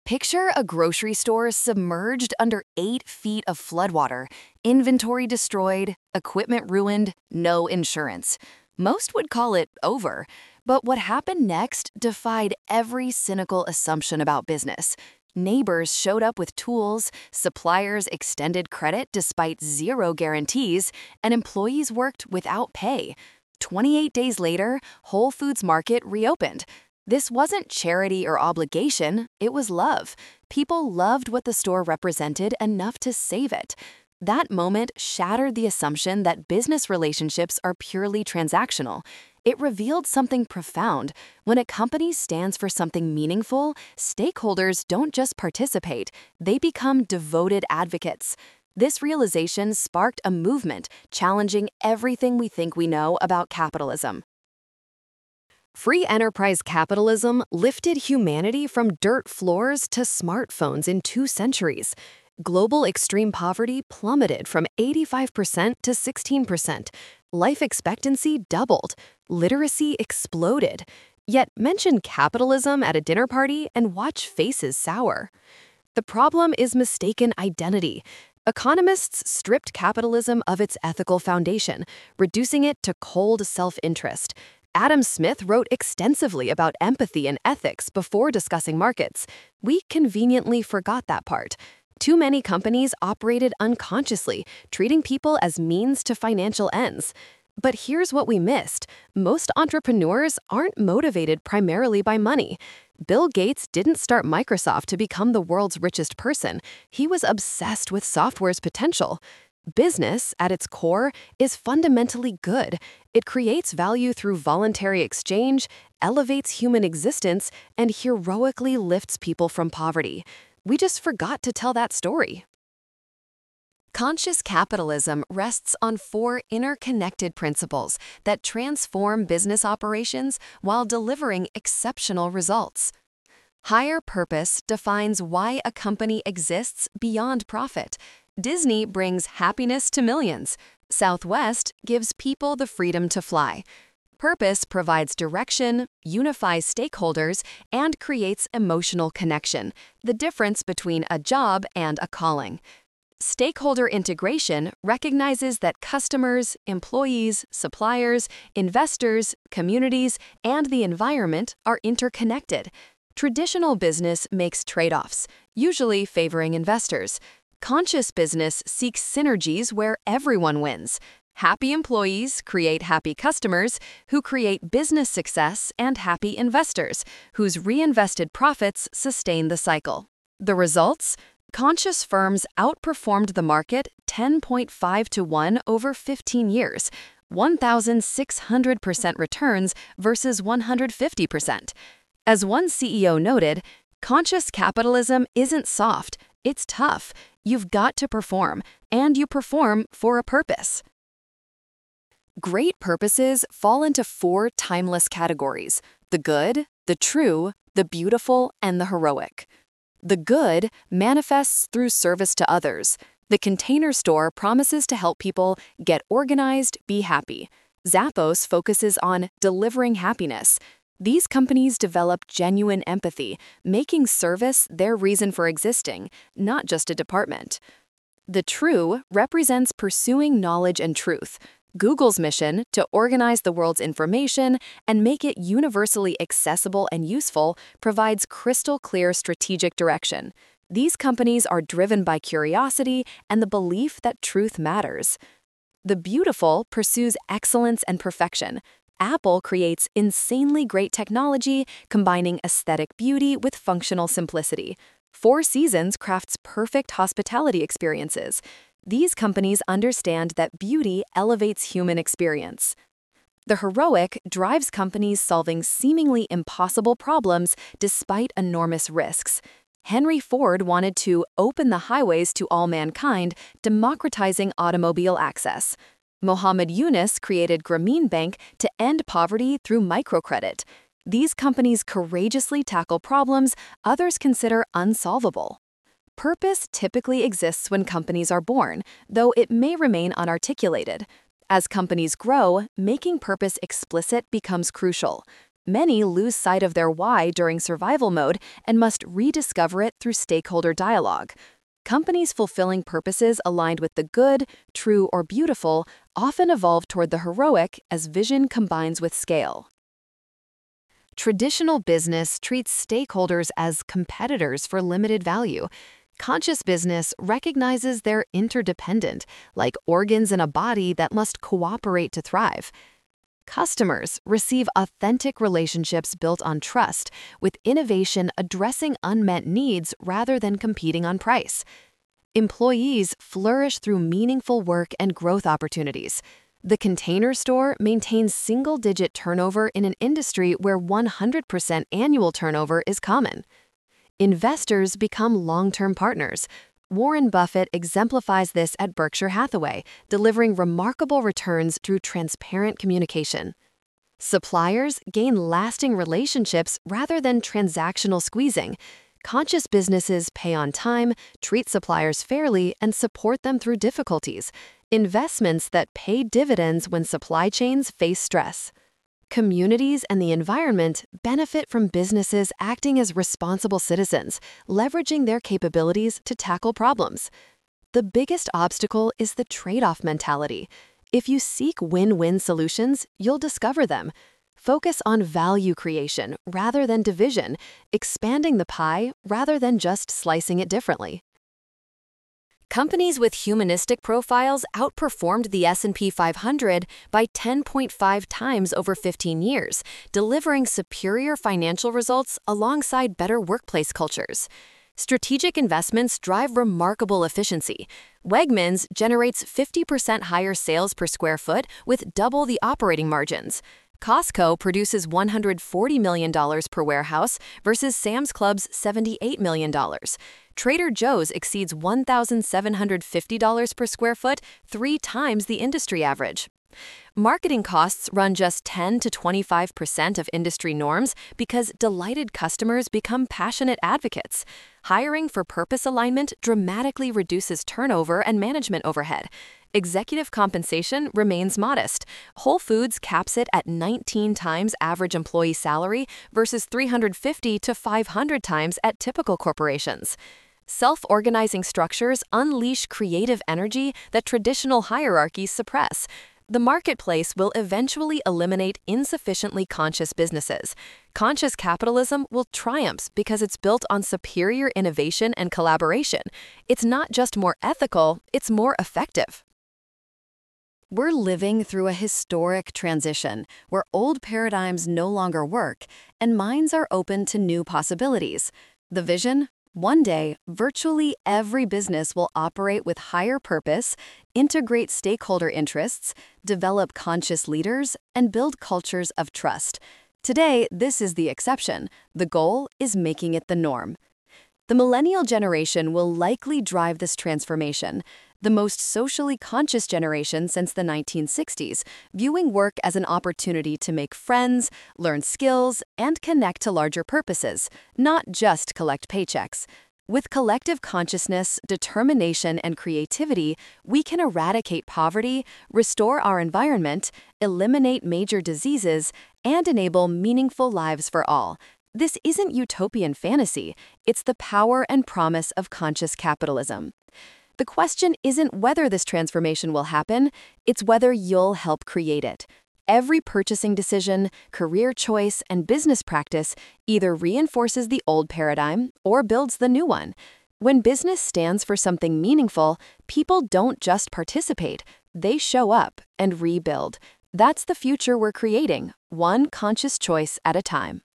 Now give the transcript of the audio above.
Picture a grocery store submerged under 8 feet of floodwater, inventory destroyed, equipment ruined, no insurance. Most would call it over, but what happened next defied every cynical assumption about business. Neighbors showed up with tools, suppliers extended credit despite zero guarantees, and employees worked without pay. 28 days later, Whole Foods Market reopened. This wasn't charity or obligation, it was love. People loved what the store represented enough to save it. That moment shattered the assumption that business relationships are purely transactional. It revealed something profound. When a company stands for something meaningful, stakeholders don't just participate, they become devoted advocates. This realization sparked a movement challenging everything we think we know about capitalism. Free enterprise capitalism lifted humanity from dirt floors to smartphones in 2 centuries. Global extreme poverty plummeted from 85% to 16%. Life expectancy doubled. Literacy exploded. Yet mention capitalism at a dinner party and watch faces sour. The problem is mistaken identity. Economists stripped capitalism of its ethical foundation, reducing it to cold self-interest. Adam Smith wrote extensively about empathy and ethics before discussing markets. We conveniently forgot that part. Too many companies operated unconsciously, treating people as means to financial ends. But here's what we missed. Most entrepreneurs aren't motivated primarily by money. Bill Gates didn't start Microsoft to become the world's richest person. He was obsessed with software's potential. Business, at its core, is fundamentally good. It creates value through voluntary exchange, elevates human existence, and heroically lifts people from poverty. We just forgot to tell that story. Conscious capitalism rests on 4 interconnected principles that transform business operations while delivering exceptional results. Higher purpose defines why a company exists beyond profit. Disney brings happiness to millions. Southwest gives people the freedom to fly. Purpose provides direction, unifies stakeholders, and creates emotional connection, the difference between a job and a calling. Stakeholder integration recognizes that customers, employees, suppliers, investors, communities, and the environment are interconnected. Traditional business makes trade-offs, usually favoring investors. Conscious business seeks synergies where everyone wins. Happy employees create happy customers, who create business success, and happy investors, whose reinvested profits sustain the cycle. The results? Conscious firms outperformed the market 10.5 to 1 over 15 years, 1,600% returns versus 150%. As one CEO noted, conscious capitalism isn't soft, it's tough. You've got to perform, and you perform for a purpose. Great purposes fall into 4 timeless categories: the good, the true, the beautiful, and the heroic. The good manifests through service to others. The Container Store promises to help people get organized, be happy. Zappos focuses on delivering happiness. These companies develop genuine empathy, making service their reason for existing, not just a department. The true represents pursuing knowledge and truth. Google's mission, to organize the world's information and make it universally accessible and useful, provides crystal-clear strategic direction. These companies are driven by curiosity and the belief that truth matters. The beautiful pursues excellence and perfection. Apple creates insanely great technology, combining aesthetic beauty with functional simplicity. Four Seasons crafts perfect hospitality experiences. These companies understand that beauty elevates human experience. The heroic drives companies solving seemingly impossible problems despite enormous risks. Henry Ford wanted to open the highways to all mankind, democratizing automobile access. Mohammed Yunus created Grameen Bank to end poverty through microcredit. These companies courageously tackle problems others consider unsolvable. Purpose typically exists when companies are born, though it may remain unarticulated. As companies grow, making purpose explicit becomes crucial. Many lose sight of their why during survival mode and must rediscover it through stakeholder dialogue. Companies fulfilling purposes aligned with the good, true, or beautiful often evolve toward the heroic as vision combines with scale. Traditional business treats stakeholders as competitors for limited value. Conscious business recognizes they're interdependent, like organs in a body that must cooperate to thrive. Customers receive authentic relationships built on trust, with innovation addressing unmet needs rather than competing on price. Employees flourish through meaningful work and growth opportunities. The Container Store maintains single-digit turnover in an industry where 100% annual turnover is common. Investors become long-term partners. Warren Buffett exemplifies this at Berkshire Hathaway, delivering remarkable returns through transparent communication. Suppliers gain lasting relationships rather than transactional squeezing. Conscious businesses pay on time, treat suppliers fairly, and support them through difficulties. Investments that pay dividends when supply chains face stress. Communities and the environment benefit from businesses acting as responsible citizens, leveraging their capabilities to tackle problems. The biggest obstacle is the trade-off mentality. If you seek win-win solutions, you'll discover them. Focus on value creation rather than division, expanding the pie rather than just slicing it differently. Companies with humanistic profiles outperformed the S&P 500 by 10.5 times over 15 years, delivering superior financial results alongside better workplace cultures. Strategic investments drive remarkable efficiency. Wegmans generates 50% higher sales per square foot with double the operating margins. Costco produces $140 million per warehouse versus Sam's Club's $78 million. Trader Joe's exceeds $1,750 per square foot, 3 times the industry average. Marketing costs run just 10 to 25% of industry norms because delighted customers become passionate advocates. Hiring for purpose alignment dramatically reduces turnover and management overhead. Executive compensation remains modest. Whole Foods caps it at 19 times average employee salary versus 350 to 500 times at typical corporations. Self-organizing structures unleash creative energy that traditional hierarchies suppress. The marketplace will eventually eliminate insufficiently conscious businesses. Conscious capitalism will triumph because it's built on superior innovation and collaboration. It's not just more ethical, it's more effective. We're living through a historic transition where old paradigms no longer work and minds are open to new possibilities. The vision? One day, virtually every business will operate with higher purpose, integrate stakeholder interests, develop conscious leaders, and build cultures of trust. Today, this is the exception. The goal is making it the norm. The millennial generation will likely drive this transformation, the most socially conscious generation since the 1960s, viewing work as an opportunity to make friends, learn skills, and connect to larger purposes, not just collect paychecks. With collective consciousness, determination, and creativity, we can eradicate poverty, restore our environment, eliminate major diseases, and enable meaningful lives for all. This isn't utopian fantasy, it's the power and promise of conscious capitalism. The question isn't whether this transformation will happen, it's whether you'll help create it. Every purchasing decision, career choice, and business practice either reinforces the old paradigm or builds the new one. When business stands for something meaningful, people don't just participate, they show up and rebuild. That's the future we're creating, one conscious choice at a time.